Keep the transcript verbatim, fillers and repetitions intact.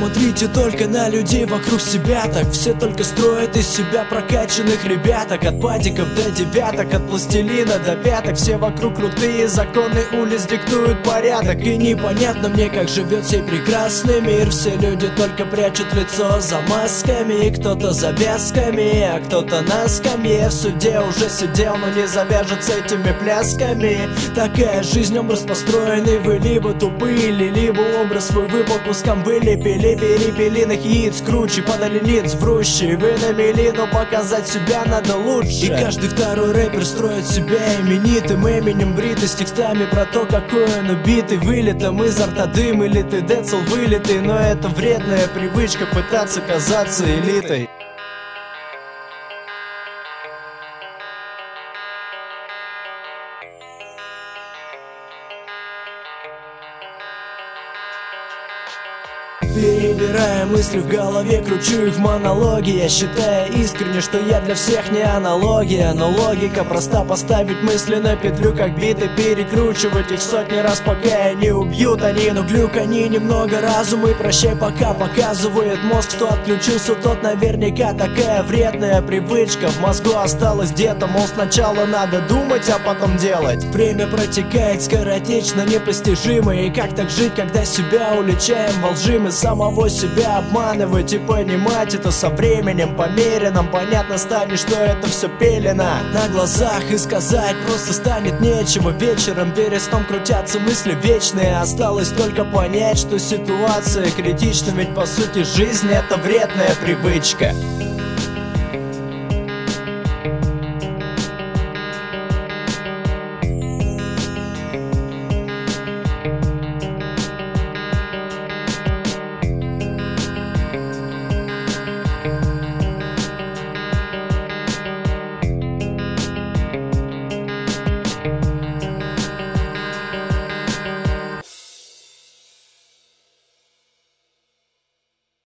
Посмотрите только на людей вокруг себя. Так все только строят из себя прокачанных ребяток. От падиков до девяток, от пластилина до пяток. Все вокруг крутые, законы улиц диктуют порядок. И непонятно мне, как живет сей прекрасный мир. Все люди только прячут лицо за масками. Кто-то за вязками, а кто-то на скамье. В суде уже сидел, но не завяжет с этими плясками. Такая жизнь, образ построенный. Вы либо тупые, либо образ свой выбор куском вылепили. Перепелиных яиц круче, подали лиц врущие. Вы намели, но показать себя надо лучше. И каждый второй рэпер строит себя именитым, именем бритый, с текстами про то, какой он убитый. Вылетом изо рта дым, или ты децл вылитый. Но это вредная привычка пытаться казаться элитой. Перебирая мысли в голове, кручу их в монологе. Я считаю искренне, что я для всех не аналогия. Но логика проста: поставить мысли на петлю, как биты, перекручивать их сотни раз, пока я не убьют они. Но глюк они немного разума, и прощай пока. Показывает мозг, что отключился тот наверняка. Такая вредная привычка в мозгу осталась где-то. Мол, сначала надо думать, а потом делать. Время протекает скоротечно, непостижимо. И как так жить, когда себя уличаем во лжи? Мы самого себя обманывать и понимать это со временем, по мере нам понятно станет, что это все пелена на глазах. И сказать просто станет нечего. Вечером перед сном крутятся мысли вечные. Осталось только понять, что ситуация критична. Ведь по сути жизнь — это вредная привычка.